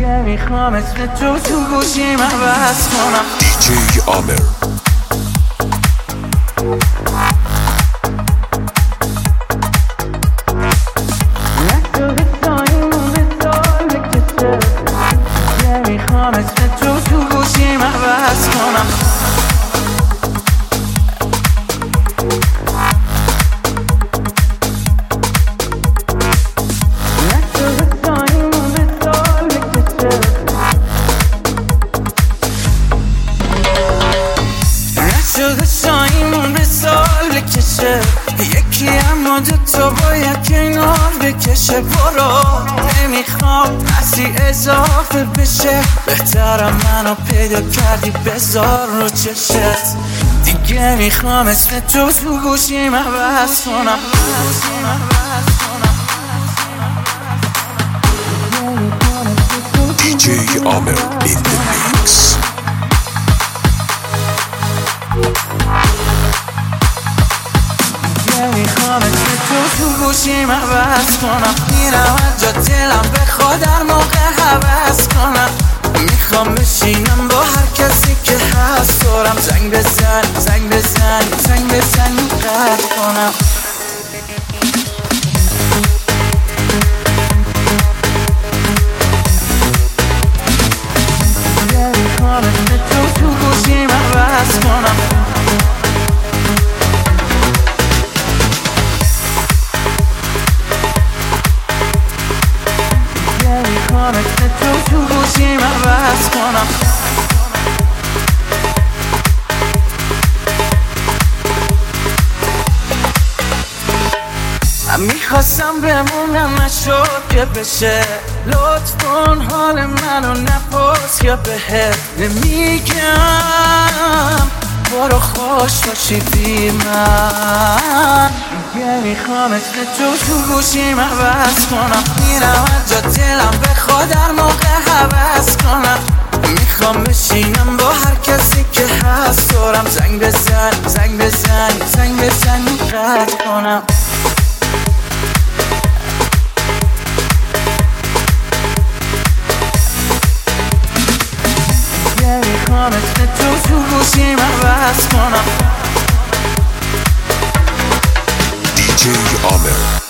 دیگه میخوام اسم تو گوشیم عوض کنم. دیجی عامر. میخوام اسم تو گوشیم عوض کنم. نشده شایمون به سال بکشه، یکی اما دوتا باید کنار بکشه. برو نمیخوام کسی اضافه بشه، بهترم منو پیدا کردی بذار رو چشت. دیگه میخوام اسم تو گوشیم عوض کنم. دیجی عامر in the mix. میخوام اسم تو گوشیم عوض کنم. میرم از جا دلم بخواد در موقع حوض کنم. میخوام بشینم با هر کسی که هست دارم. زنگ بزن قطع کنم. میخوام اسم تو گوشیم عوض کنم. میخوام اسم تو گوشیم عوض کنم. میخواستم بمونم نشد که بشه، لطف کن حال منو نپرس یا بهت نمیگم. برو خوش باشی بی من. دیگه میخوام اسم تو گوشیم عوض کنم. میرم از جا دلم بخواد در موقع حوض کنم. میخوام بشینم با هر کسی که هست دارم. زنگ بزن قطع کنم. میخوام اسم تو گوشیم عوض کنم. دیجی عامر.